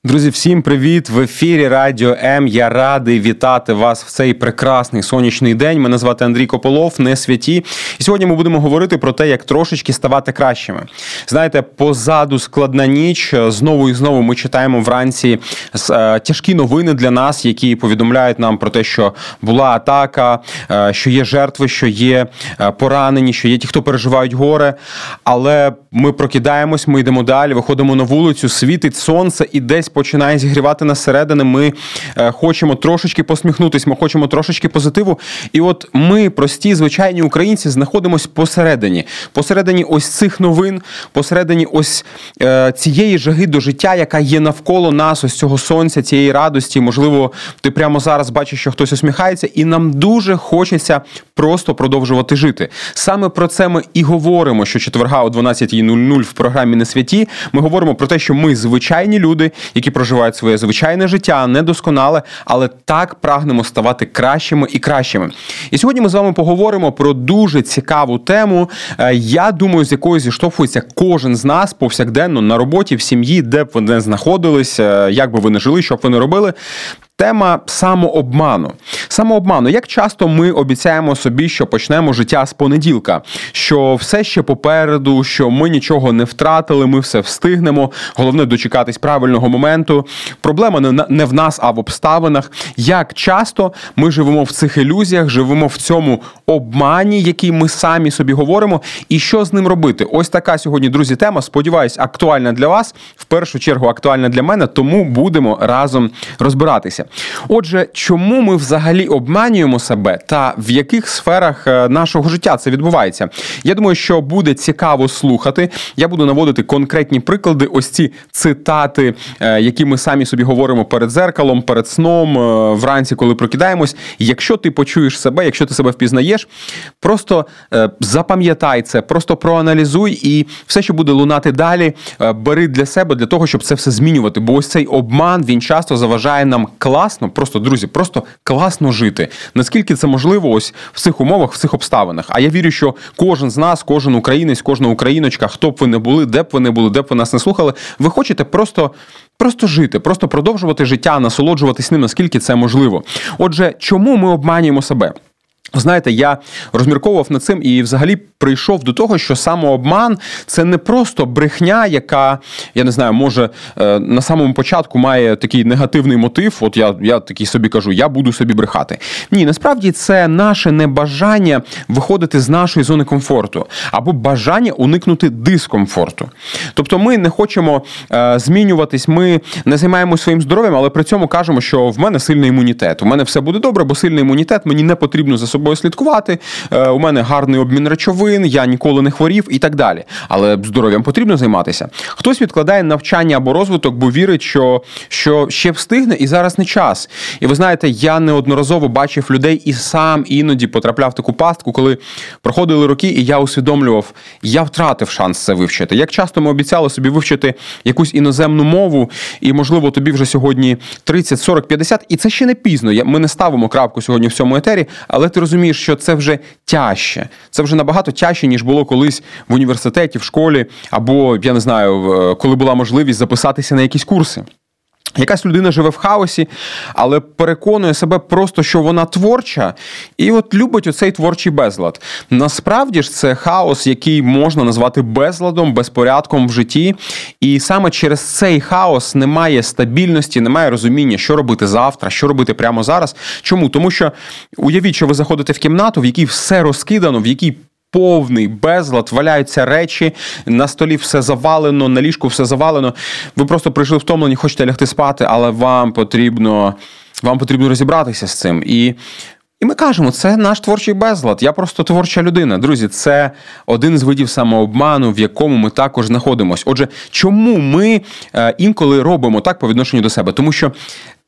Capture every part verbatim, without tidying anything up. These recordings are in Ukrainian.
Друзі, всім привіт! В ефірі Радіо М. Я радий вітати вас в цей прекрасний сонячний день. Мене звати Андрій Кополов, не святі. І сьогодні ми будемо говорити про те, як трошечки ставати кращими. Знаєте, позаду складна ніч. Знову і знову ми читаємо вранці тяжкі новини для нас, які повідомляють нам про те, що була атака, що є жертви, що є поранені, що є ті, хто переживають горе. Але ми прокидаємось, ми йдемо далі, виходимо на вулицю, світить сонце і десь починає зігрівати нас зсередини, ми е, хочемо трошечки посміхнутись, ми хочемо трошечки позитиву. І от ми, прості, звичайні українці, знаходимось посередині. Посередині ось цих новин, посередині ось е, цієї жаги до життя, яка є навколо нас, ось цього сонця, цієї радості. Можливо, ти прямо зараз бачиш, що хтось усміхається, і нам дуже хочеться просто продовжувати жити. Саме про це ми і говоримо, що четверга о дванадцятій нуль нуль в програмі «Не святі». Ми говоримо про те, що ми звичайні люди, які проживають своє звичайне життя, недосконале, але так прагнемо ставати кращими і кращими. І сьогодні ми з вами поговоримо про дуже цікаву тему, я думаю, з якою зіштовхується кожен з нас повсякденно на роботі, в сім'ї, де б ви не знаходились, як би ви не жили, що б ви не робили. Тема самообману. Самообману. Як часто ми обіцяємо собі, що почнемо життя з понеділка, що все ще попереду, що ми нічого не втратили, ми все встигнемо, головне дочекатись правильного моменту. Проблема не в нас, а в обставинах. Як часто ми живемо в цих ілюзіях, живемо в цьому обмані, який ми самі собі говоримо, і що з ним робити? Ось така сьогодні, друзі, тема. Сподіваюсь, актуальна для вас, в першу чергу актуальна для мене, тому будемо разом розбиратися. Отже, чому ми взагалі обманюємо себе та в яких сферах нашого життя це відбувається? Я думаю, що буде цікаво слухати. Я буду наводити конкретні приклади, ось ці цитати, які ми самі собі говоримо перед дзеркалом, перед сном, вранці, коли прокидаємось. Якщо ти почуєш себе, якщо ти себе впізнаєш, просто запам'ятай це, просто проаналізуй і все, що буде лунати далі, бери для себе, для того, щоб це все змінювати. Бо ось цей обман, він часто заважає нам класно, просто, друзі, просто класно жити. Наскільки це можливо ось в цих умовах, в цих обставинах. А я вірю, що кожен з нас, кожен українець, кожна україночка, хто б ви не були, де б ви не були, де б ви нас не слухали, ви хочете просто... Просто жити, просто продовжувати життя, насолоджуватись ним, наскільки це можливо. Отже, чому ми обманюємо себе? Знаєте, я розмірковував над цим і взагалі прийшов до того, що самообман – це не просто брехня, яка, я не знаю, може на самому початку має такий негативний мотив, от я, я такий собі кажу, я буду собі брехати. Ні, насправді це наше небажання виходити з нашої зони комфорту, або бажання уникнути дискомфорту. Тобто ми не хочемо е, змінюватись, ми не займаємося своїм здоров'ям, але при цьому кажемо, що в мене сильний імунітет, у мене все буде добре, бо сильний імунітет, мені не потрібно за собою слідкувати, у мене гарний обмін речовин, я ніколи не хворів і так далі. Але здоров'ям потрібно займатися. Хтось відкладає навчання або розвиток, бо вірить, що, що ще встигне і зараз не час. І ви знаєте, я неодноразово бачив людей і сам іноді потрапляв в таку пастку, коли проходили роки, і я усвідомлював, я втратив шанс це вивчити. Як часто ми обіцяли собі вивчити якусь іноземну мову, і, можливо, тобі вже сьогодні тридцять, сорок, п'ятдесят, і це ще не пізно. Ми не ставимо крапку сьогодні в цьому етері, але ти розумієш, що це вже тяжче. Це вже набагато тяжче, ніж було колись в університеті, в школі, або, я не знаю, коли була можливість записатися на якісь курси. Якась людина живе в хаосі, але переконує себе просто, що вона творча, і от любить оцей творчий безлад. Насправді ж це хаос, який можна назвати безладом, безпорядком в житті, і саме через цей хаос немає стабільності, немає розуміння, що робити завтра, що робити прямо зараз. Чому? Тому що уявіть, що ви заходите в кімнату, в якій все розкидано, в якій повний безлад, валяються речі, на столі все завалено, на ліжку все завалено. Ви просто прийшли втомлені, хочете лягти спати, але вам потрібно, вам потрібно розібратися з цим. І, і ми кажемо, це наш творчий безлад, я просто творча людина. Друзі, це один з видів самообману, в якому ми також знаходимося. Отже, чому ми інколи робимо так по відношенню до себе? Тому що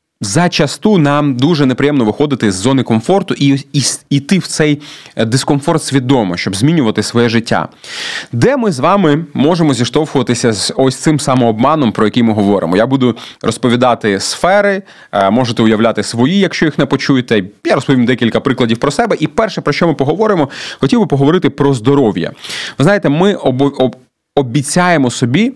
зачасту нам дуже неприємно виходити з зони комфорту і, і йти в цей дискомфорт свідомо, щоб змінювати своє життя. Де ми з вами можемо зіштовхуватися з ось цим самообманом, про який ми говоримо? Я буду розповідати сфери, можете уявляти свої, якщо їх не почуєте. Я розповім декілька прикладів про себе. І перше, про що ми поговоримо, хотів би поговорити про здоров'я. Ви знаєте, ми об, об, обіцяємо собі,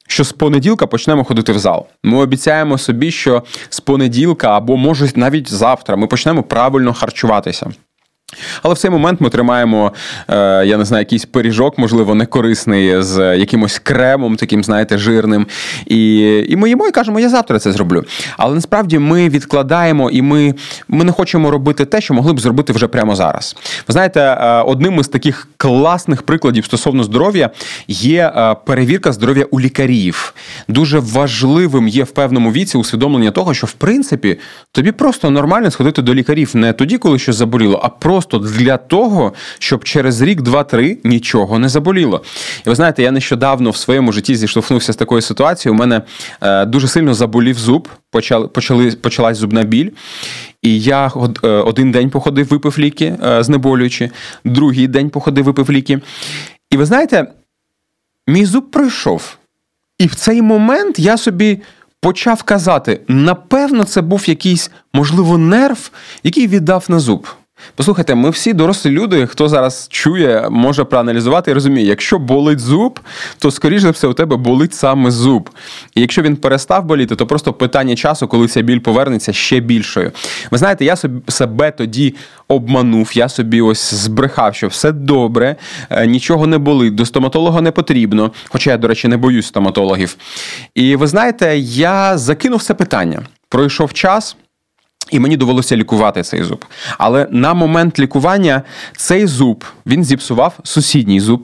що з понеділка почнемо ходити в зал. Ми обіцяємо собі, що з понеділка або, може, навіть завтра ми почнемо правильно харчуватися. Але в цей момент ми тримаємо, е, я не знаю, якийсь пиріжок, можливо, некорисний, з якимось кремом, таким, знаєте, жирним. І, і ми їмо і кажемо, я завтра це зроблю. Але насправді ми відкладаємо і ми, ми не хочемо робити те, що могли б зробити вже прямо зараз. Ви знаєте, е, одним із таких класних прикладів стосовно здоров'я є е, перевірка здоров'я у лікарів. Дуже важливим є в певному віці усвідомлення того, що, в принципі, тобі просто нормально сходити до лікарів не тоді, коли щось заболіло, а просто Просто для того, щоб через рік, два, три нічого не заболіло. І ви знаєте, я нещодавно в своєму житті зіштовхнувся з такою ситуацією. У мене е, дуже сильно заболів зуб, почали, почали, почалась зубна біль. І я один день походив, випив ліки, е, знеболюючи, другий день походив, випив ліки. І ви знаєте, мій зуб пройшов. І в цей момент я собі почав казати, напевно, це був якийсь, можливо, нерв, який віддав на зуб. Послухайте, ми всі дорослі люди, хто зараз чує, може проаналізувати і розуміє, якщо болить зуб, то, скоріш за все, у тебе болить саме зуб. І якщо він перестав боліти, то просто питання часу, коли ця біль повернеться ще більшою. Ви знаєте, я собі, себе тоді обманув, я собі ось збрехав, що все добре, нічого не болить, до стоматолога не потрібно, хоча я, до речі, не боюсь стоматологів. І ви знаєте, я закинув це питання. Пройшов час, і мені довелося лікувати цей зуб. Але на момент лікування цей зуб, він зіпсував сусідній зуб.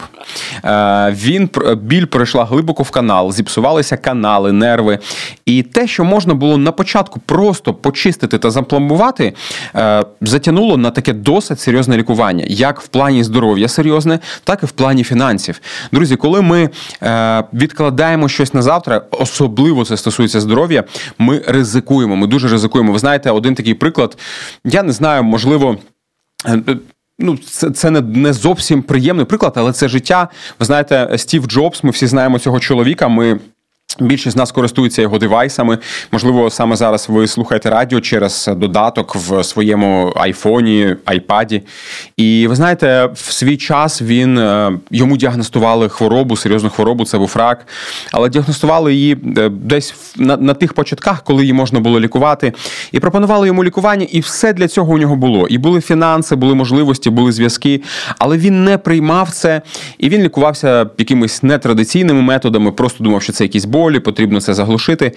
Він, біль пройшла глибоко в канал, зіпсувалися канали, нерви. І те, що можна було на початку просто почистити та запломбувати, затягнуло на таке досить серйозне лікування. Як в плані здоров'я серйозне, так і в плані фінансів. Друзі, коли ми відкладаємо щось на завтра, особливо це стосується здоров'я, ми ризикуємо, ми дуже ризикуємо. Ви знаєте, один такий приклад, я не знаю, можливо, ну, це, це не, не зовсім приємний приклад, але це життя. Ви знаєте, Стів Джобс, ми всі знаємо цього чоловіка, ми... Більшість з нас користуються його девайсами. Можливо, саме зараз ви слухаєте радіо через додаток в своєму айфоні, айпаді. І ви знаєте, в свій час він, йому діагностували хворобу, серйозну хворобу, це був рак. Але діагностували її десь на, на тих початках, коли її можна було лікувати. І пропонували йому лікування, і все для цього у нього було. І були фінанси, були можливості, були зв'язки. Але він не приймав це, і він лікувався якимись нетрадиційними методами, просто думав, що це якісь болі, потрібно це заглушити.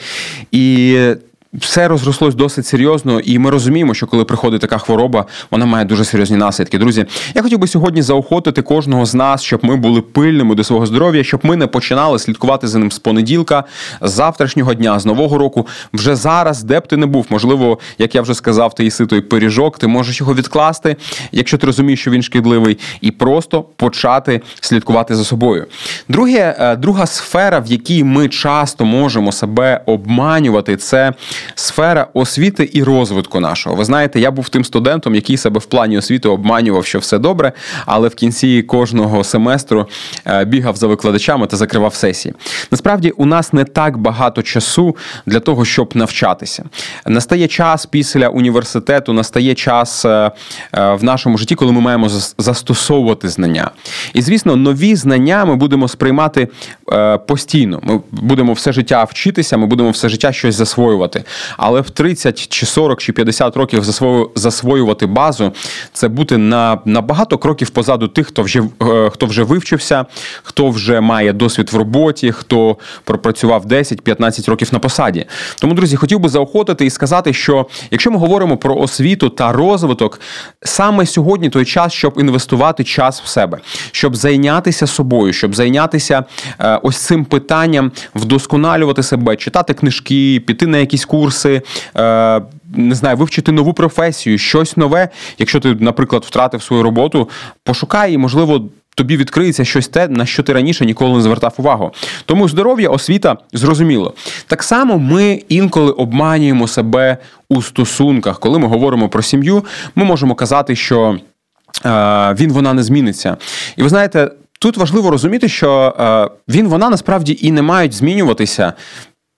І все розрослось досить серйозно, і ми розуміємо, що коли приходить така хвороба, вона має дуже серйозні наслідки. Друзі, я хотів би сьогодні заохотити кожного з нас, щоб ми були пильними до свого здоров'я, щоб ми не починали слідкувати за ним з понеділка, з завтрашнього дня, з нового року. Вже зараз, де б ти не був, можливо, як я вже сказав, ти їси той пиріжок, ти можеш його відкласти, якщо ти розумієш, що він шкідливий, і просто почати слідкувати за собою. Друге, друга сфера, в якій ми часто можемо себе обманювати, це сфера освіти і розвитку нашого. Ви знаєте, я був тим студентом, який себе в плані освіти обманював, що все добре, але в кінці кожного семестру бігав за викладачами та закривав сесії. Насправді, у нас не так багато часу для того, щоб навчатися. Настає час після університету, настає час в нашому житті, коли ми маємо застосовувати знання. І, звісно, нові знання ми будемо сприймати постійно. Ми будемо все життя вчитися, ми будемо все життя щось засвоювати. Але в тридцять, чи сорок, чи п'ятдесят років засвою, засвоювати базу – це бути на, на багато кроків позаду тих, хто вже, хто вже вивчився, хто вже має досвід в роботі, хто пропрацював десять-п'ятнадцять років на посаді. Тому, друзі, хотів би заохотити і сказати, що якщо ми говоримо про освіту та розвиток, саме сьогодні той час, щоб інвестувати час в себе, щоб зайнятися собою, щоб зайнятися е, ось цим питанням, вдосконалювати себе, читати книжки, піти на якісь курси, е, не знаю, вивчити нову професію, щось нове. Якщо ти, наприклад, втратив свою роботу, пошукай і, можливо, тобі відкриється щось те, на що ти раніше ніколи не звертав увагу. Тому здоров'я, освіта, зрозуміло. Так само ми інколи обманюємо себе у стосунках. Коли ми говоримо про сім'ю, ми можемо казати, що е, він, вона не зміниться. І ви знаєте, тут важливо розуміти, що е, він, вона насправді і не мають змінюватися.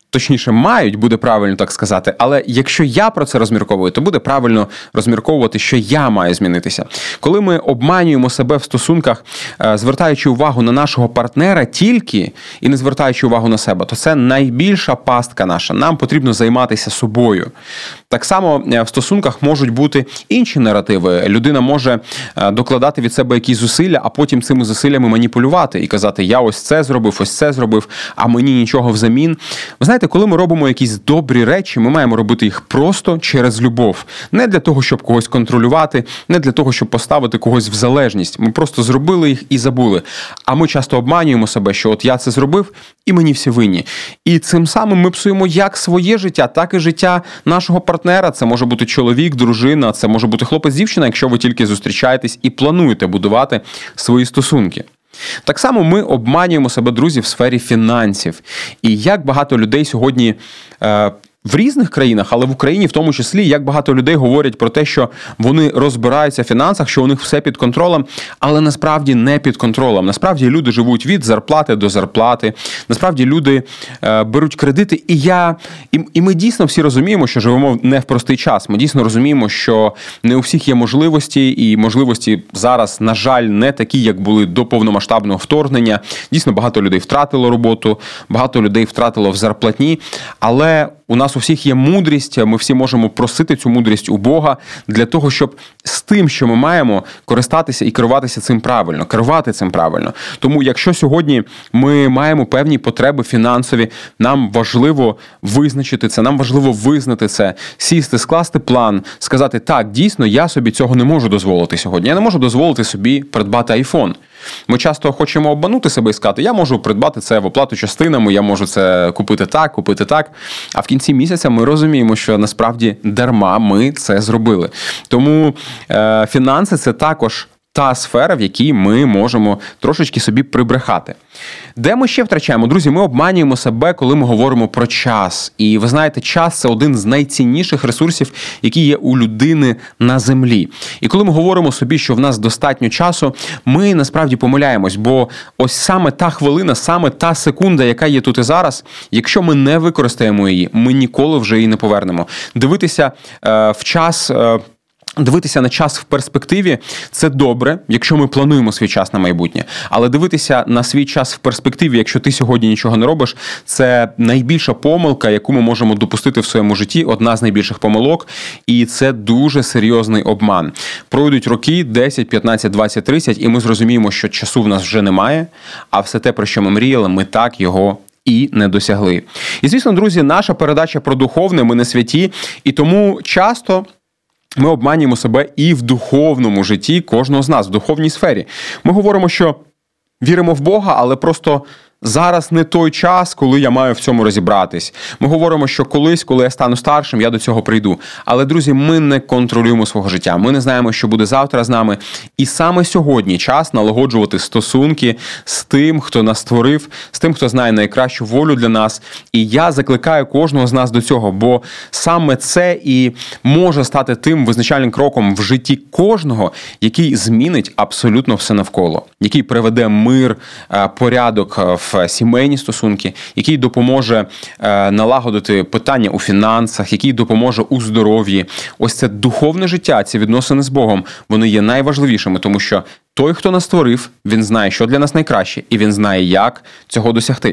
точніше, мають, буде правильно так сказати, але якщо я про це розмірковую, то буде правильно розмірковувати, що я маю змінитися. Коли ми обманюємо себе в стосунках, звертаючи увагу на нашого партнера тільки і не звертаючи увагу на себе, то це найбільша пастка наша. Нам потрібно займатися собою. Так само в стосунках можуть бути інші наративи. Людина може докладати від себе якісь зусилля, а потім цими зусиллями маніпулювати і казати, я ось це зробив, ось це зробив, а мені нічого взамін. Ви знаєте, коли ми робимо якісь добрі речі, ми маємо робити їх просто через любов. Не для того, щоб когось контролювати, не для того, щоб поставити когось в залежність. Ми просто зробили їх і забули. А ми часто обманюємо себе, що от я це зробив, і мені всі винні. І цим самим ми псуємо як своє життя, так і життя нашого партнера. Це може бути чоловік, дружина, це може бути хлопець, дівчина, якщо ви тільки зустрічаєтесь і плануєте будувати свої стосунки. Так само ми обманюємо себе, друзі, в сфері фінансів. І як багато людей сьогодні е, в різних країнах, але в Україні в тому числі, як багато людей говорять про те, що вони розбираються в фінансах, що у них все під контролем, але насправді не під контролем. Насправді люди живуть від зарплати до зарплати, насправді люди е, беруть кредити, і я і, і ми дійсно всі розуміємо, що живемо не в простий час. Ми дійсно розуміємо, що не у всіх є можливості, і можливості зараз, на жаль, не такі, як були до повномасштабного вторгнення. Дійсно, багато людей втратило роботу, багато людей втратило в зарплатні, але у нас у всіх є мудрість, ми всі можемо просити цю мудрість у Бога для того, щоб з тим, що ми маємо, користатися і керуватися цим правильно, керувати цим правильно. Тому якщо сьогодні ми маємо певні потреби фінансові, нам важливо визначити це, нам важливо визнати це, сісти, скласти план, сказати, так, дійсно, я собі цього не можу дозволити сьогодні. Я не можу дозволити собі придбати айфон. Ми часто хочемо обманути себе і сказати, я можу придбати це в оплату частинами, я можу це купити так, купити так. А в кінці місяця ми розуміємо, що насправді дарма ми це зробили. Тому е, фінанси – це також та сфера, в якій ми можемо трошечки собі прибрехати. Де ми ще втрачаємо? Друзі, ми обманюємо себе, коли ми говоримо про час. І ви знаєте, час – це один з найцінніших ресурсів, які є у людини на землі. І коли ми говоримо собі, що в нас достатньо часу, ми насправді помиляємось, бо ось саме та хвилина, саме та секунда, яка є тут і зараз, якщо ми не використаємо її, ми ніколи вже її не повернемо. Дивитися е, в час... Е, Дивитися на час в перспективі – це добре, якщо ми плануємо свій час на майбутнє. Але дивитися на свій час в перспективі, якщо ти сьогодні нічого не робиш, це найбільша помилка, яку ми можемо допустити в своєму житті, одна з найбільших помилок, і це дуже серйозний обман. Пройдуть роки, десять, п'ятнадцять, двадцять, тридцять, і ми зрозуміємо, що часу в нас вже немає, а все те, про що ми мріяли, ми так його і не досягли. І, звісно, друзі, наша передача про духовне, ми не святі, і тому часто ми обманюємо себе і в духовному житті кожного з нас, в духовній сфері. Ми говоримо, що віримо в Бога, але просто зараз не той час, коли я маю в цьому розібратись. Ми говоримо, що колись, коли я стану старшим, я до цього прийду. Але, друзі, ми не контролюємо свого життя. Ми не знаємо, що буде завтра з нами. І саме сьогодні час налагоджувати стосунки з тим, хто нас створив, з тим, хто знає найкращу волю для нас. І я закликаю кожного з нас до цього, бо саме це і може стати тим визначальним кроком в житті кожного, який змінить абсолютно все навколо, який приведе мир, порядок в сімейні стосунки, який допоможе е, налагодити питання у фінансах, який допоможе у здоров'ї. Ось це духовне життя, ці відносини з Богом, вони є найважливішими, тому що той, хто нас створив, він знає, що для нас найкраще, і він знає, як цього досягти.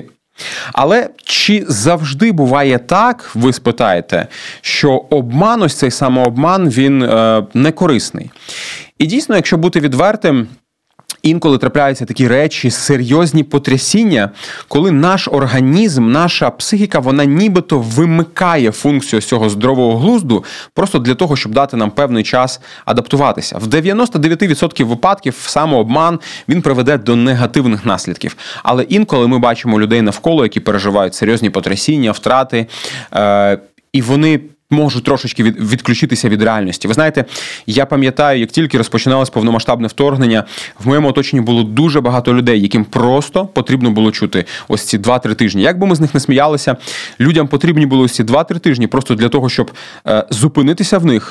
Але чи завжди буває так, ви спитаєте, що обман, ось цей самообман, він е, не корисний? І дійсно, якщо бути відвертим, інколи трапляються такі речі, серйозні потрясіння, коли наш організм, наша психіка, вона нібито вимикає функцію цього здорового глузду просто для того, щоб дати нам певний час адаптуватися. В дев'яносто дев'ять відсотків випадків самообман, він приведе до негативних наслідків. Але інколи ми бачимо людей навколо, які переживають серйозні потрясіння, втрати, е- і вони можуть трошечки від, відключитися від реальності. Ви знаєте, я пам'ятаю, як тільки розпочиналось повномасштабне вторгнення, в моєму оточенні було дуже багато людей, яким просто потрібно було чути ось ці два-три тижні. Як би ми з них не сміялися, людям потрібні були ось ці два-три тижні просто для того, щоб е, зупинитися в них,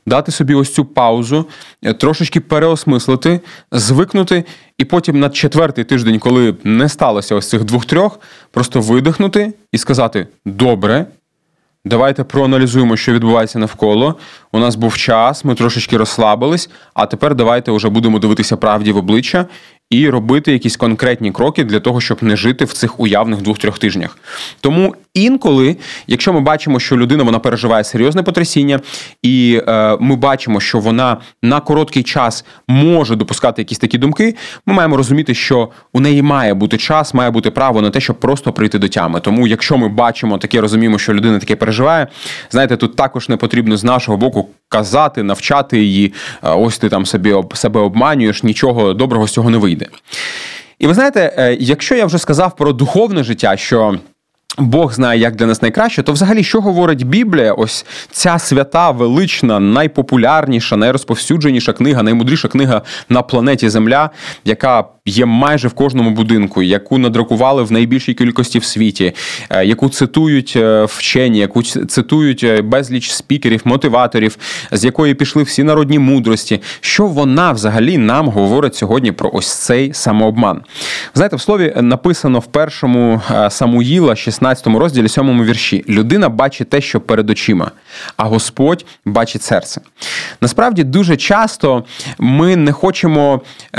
дати собі ось цю паузу, трошечки переосмислити, звикнути, і потім на четвертий тиждень, коли не сталося ось цих двох-трьох, просто видихнути і сказати: добре, давайте проаналізуємо, що відбувається навколо. У нас був час, ми трошечки розслабились, а тепер давайте вже будемо дивитися правді в обличчя і робити якісь конкретні кроки для того, щоб не жити в цих уявних двох-трьох тижнях. Тому інколи, якщо ми бачимо, що людина вона переживає серйозне потрясіння, і е, ми бачимо, що вона на короткий час може допускати якісь такі думки, ми маємо розуміти, що у неї має бути час, має бути право на те, щоб просто прийти до тями. Тому якщо ми бачимо таке, розуміємо, що людина таке переживає, знаєте, тут також не потрібно з нашого боку казати, навчати її, ось ти там собі себе обманюєш, нічого доброго з цього не вийде. І ви знаєте, якщо я вже сказав про духовне життя, що Бог знає, як для нас найкраще, то взагалі, що говорить Біблія, ось ця свята, велична, найпопулярніша, найрозповсюдженіша книга, наймудріша книга на планеті Земля, яка є майже в кожному будинку, яку надрукували в найбільшій кількості в світі, яку цитують вчені, яку цитують безліч спікерів, мотиваторів, з якої пішли всі народні мудрості. Що вона взагалі нам говорить сьогодні про ось цей самообман? Знаєте, в слові написано в першому Самуїла, шістнадцятому розділі, сьомому вірші: «Людина бачить те, що перед очима, а Господь бачить серце». Насправді, дуже часто ми не хочемо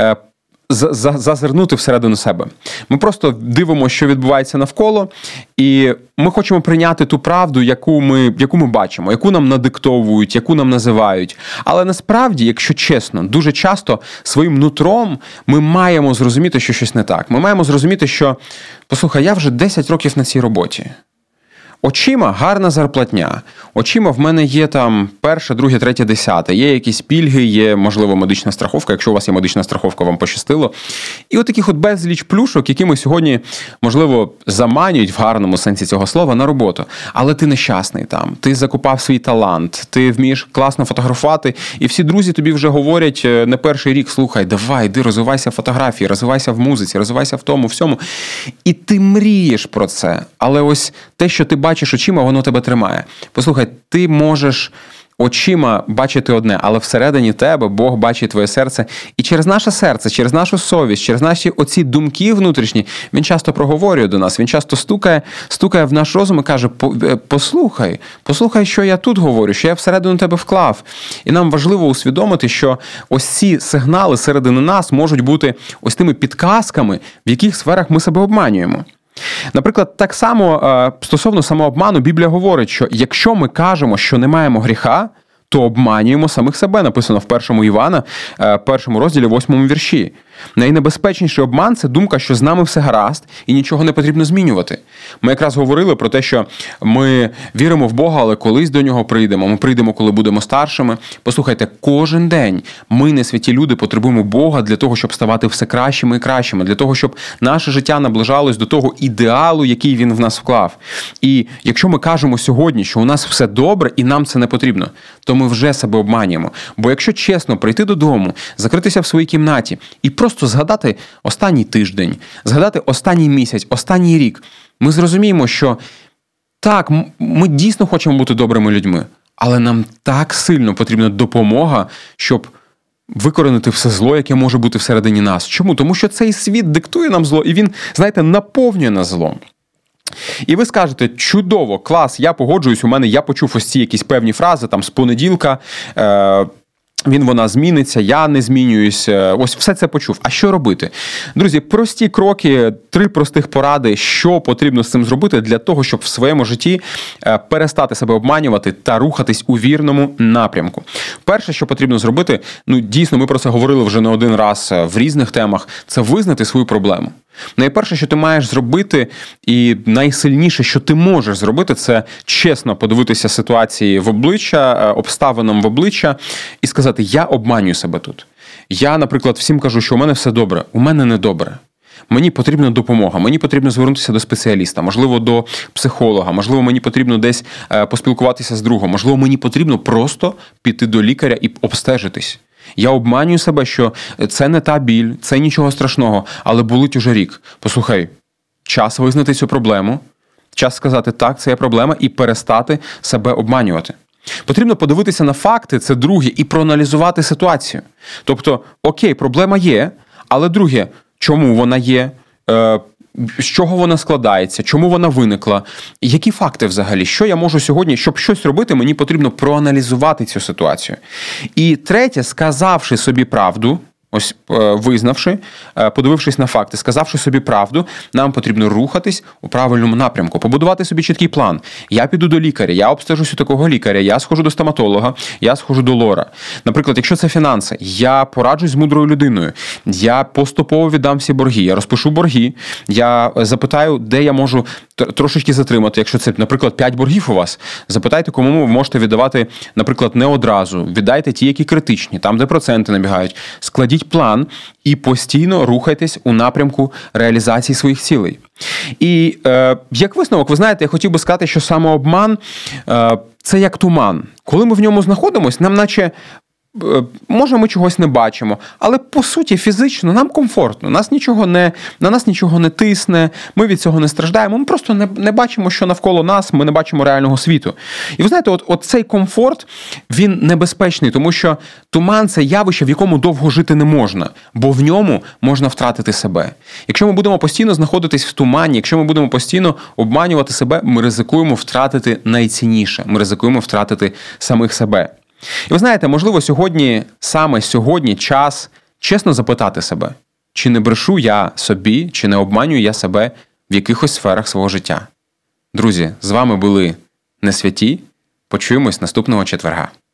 зазирнути всередину себе. Ми просто дивимося, що відбувається навколо, і ми хочемо прийняти ту правду, яку ми, яку ми бачимо, яку нам надиктовують, яку нам називають. Але насправді, якщо чесно, дуже часто своїм нутром ми маємо зрозуміти, що щось не так. Ми маємо зрозуміти, що, послухай, я вже десять років на цій роботі. Очима гарна зарплатня. Очима в мене є там перше, друге, третє, десяте. Є якісь пільги, є, можливо, медична страховка. Якщо у вас є медична страховка, вам пощастило. І от таких от безліч плюшок, які ми сьогодні, можливо, заманюють в гарному сенсі цього слова на роботу. Але ти нещасний там. Ти закупав свій талант, ти вмієш класно фотографувати. І всі друзі тобі вже говорять не перший рік: слухай, давай, йди, розвивайся в фотографії, розвивайся в музиці, розвивайся в тому, всьому. І ти мрієш про це. Але ось те, що ти бачиш очима, воно тебе тримає. Послухай, ти можеш очима бачити одне, але всередині тебе Бог бачить твоє серце. І через наше серце, через нашу совість, через наші оці думки внутрішні, Він часто проговорює до нас, Він часто стукає, стукає в наш розум і каже: послухай, послухай, що я тут говорю, що я всередину тебе вклав. І нам важливо усвідомити, що ось ці сигнали середини нас можуть бути ось тими підказками, в яких сферах ми себе обманюємо. Наприклад, так само стосовно самообману Біблія говорить, що якщо ми кажемо, що не маємо гріха, то обманюємо самих себе, написано в першому Івана, першому розділі, восьмому вірші. Найнебезпечніший обман – це думка, що з нами все гаразд і нічого не потрібно змінювати. Ми якраз говорили про те, що ми віримо в Бога, але колись до Нього прийдемо. Ми прийдемо, коли будемо старшими. Послухайте, кожен день ми, не святі люди, потребуємо Бога для того, щоб ставати все кращими і кращими, для того, щоб наше життя наближалось до того ідеалу, який Він в нас вклав. І якщо ми кажемо сьогодні, що у нас все добре і нам це не потрібно, то ми вже себе обманюємо. Бо якщо чесно прийти додому, закритися в своїй кімнаті і просто згадати останній тиждень, згадати останній місяць, останній рік, ми зрозуміємо, що так, ми дійсно хочемо бути добрими людьми, але нам так сильно потрібна допомога, щоб викоренити все зло, яке може бути всередині нас. Чому? Тому що цей світ диктує нам зло, і він, знаєте, наповнює нас злом. І ви скажете: чудово, клас, я погоджуюсь, у мене, я почув ось ці якісь певні фрази, там, з понеділка, е- він, вона зміниться, я не змінююсь, ось все це почув. А що робити? Друзі, прості кроки, три простих поради, що потрібно з цим зробити для того, щоб в своєму житті перестати себе обманювати та рухатись у вірному напрямку. Перше, що потрібно зробити, ну дійсно, ми про це говорили вже не один раз в різних темах, це визнати свою проблему. Найперше, що ти маєш зробити, і найсильніше, що ти можеш зробити, це чесно подивитися ситуації в обличчя, обставинам в обличчя і сказати: я обманюю себе тут. Я, наприклад, всім кажу, що у мене все добре, у мене не добре. Мені потрібна допомога, мені потрібно звернутися до спеціаліста, можливо, до психолога, можливо, мені потрібно десь поспілкуватися з другом, можливо, мені потрібно просто піти до лікаря і обстежитись. Я обманюю себе, що це не та біль, це нічого страшного, але болить уже рік. Послухай, час визнати цю проблему, час сказати: так, це є проблема, і перестати себе обманювати. Потрібно подивитися на факти, це друге, і проаналізувати ситуацію. Тобто, окей, проблема є, але друге, чому вона є, е, з чого вона складається, чому вона виникла, які факти взагалі, що я можу сьогодні, щоб щось робити, мені потрібно проаналізувати цю ситуацію. І третє, сказавши собі правду, ось визнавши, подивившись на факти, сказавши собі правду, нам потрібно рухатись у правильному напрямку, побудувати собі чіткий план. Я піду до лікаря, я обстежусь у такого лікаря, я схожу до стоматолога, я схожу до лора. Наприклад, якщо це фінанси, я пораджусь з мудрою людиною, я поступово віддам всі борги, я розпишу борги, я запитаю, де я можу трошечки затримати, якщо це, наприклад, п'ять боргів у вас, запитайте, кому ви можете віддавати, наприклад, не одразу, віддайте ті, які критичні, там, де проценти набігають, складіть план і постійно рухайтесь у напрямку реалізації своїх цілей. І е, як висновок, ви знаєте, я хотів би сказати, що самообман е, – це як туман. Коли ми в ньому знаходимося, нам наче може, ми чогось не бачимо, але, по суті, фізично нам комфортно, нас нічого не, на нас нічого не тисне, ми від цього не страждаємо, ми просто не, не бачимо, що навколо нас, ми не бачимо реального світу. І ви знаєте, от, от цей комфорт, він небезпечний, тому що туман – це явище, в якому довго жити не можна, бо в ньому можна втратити себе. Якщо ми будемо постійно знаходитись в тумані, якщо ми будемо постійно обманювати себе, ми ризикуємо втратити найцінніше, ми ризикуємо втратити самих себе. І ви знаєте, можливо, сьогодні, саме сьогодні час чесно запитати себе, чи не брешу я собі, чи не обманюю я себе в якихось сферах свого життя. Друзі, з вами були Не святі. Почуємось наступного четверга.